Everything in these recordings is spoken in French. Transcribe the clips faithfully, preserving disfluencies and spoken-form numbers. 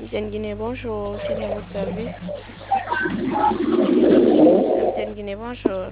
M T N Guinée, bonjour, quel est votre service? M T N Guinée, bonjour.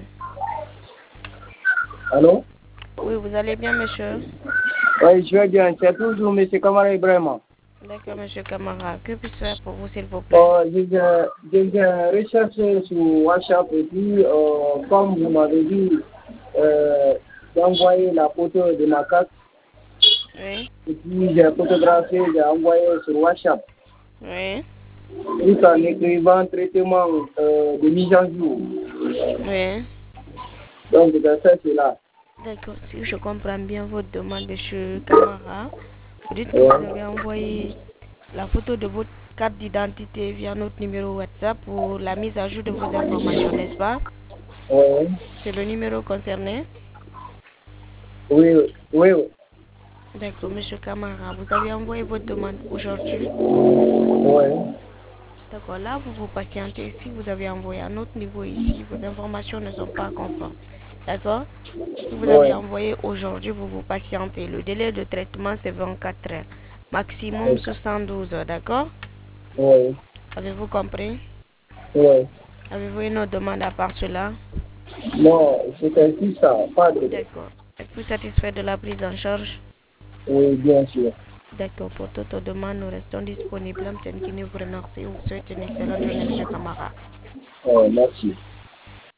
Allô? Oui, vous allez bien, monsieur? Oui, je vais bien. C'est toujours M. Kamara Ibrahima. D'accord, monsieur Kamara. Que puis-je faire pour vous, s'il vous plaît? Euh, j'ai j'ai recherché sur WhatsApp et puis, euh, comme vous m'avez dit, euh, d'envoyer la photo de ma carte. Oui. Et puis, j'ai photographié, j'ai envoyé sur WhatsApp. Oui. Tout en écrivant traitement euh, de mise en jour. Oui. Donc, j'ai fait cela. D'accord, si je comprends bien votre demande, monsieur Kamara, vous dites que Ouais. vous avez envoyé la photo de votre carte d'identité via notre numéro WhatsApp pour la mise à jour de vos informations, n'est-ce pas? Ouais. C'est le numéro concerné? Oui, oui, oui. D'accord, monsieur Kamara, vous avez envoyé votre demande aujourd'hui? Ouais. D'accord, là, vous vous patientez. Si vous avez envoyé à notre niveau ici, vos informations ne sont pas conformes. D'accord? Si vous avez Ouais. envoyé aujourd'hui, vous vous patientez. Le délai de traitement, c'est vingt-quatre heures. Maximum soixante-douze heures, d'accord? Ouais. Avez-vous compris? Ouais. Avez-vous une autre demande à part cela? Non, c'est ainsi ça, pas de... D'accord. Êtes-vous satisfait de la prise en charge? Oui, bien sûr. D'accord. Pour toute demande, nous restons disponibles. M T N Guinée vous remercie. Vous souhaite une excellente journée, monsieur Kamara. Ouais, merci.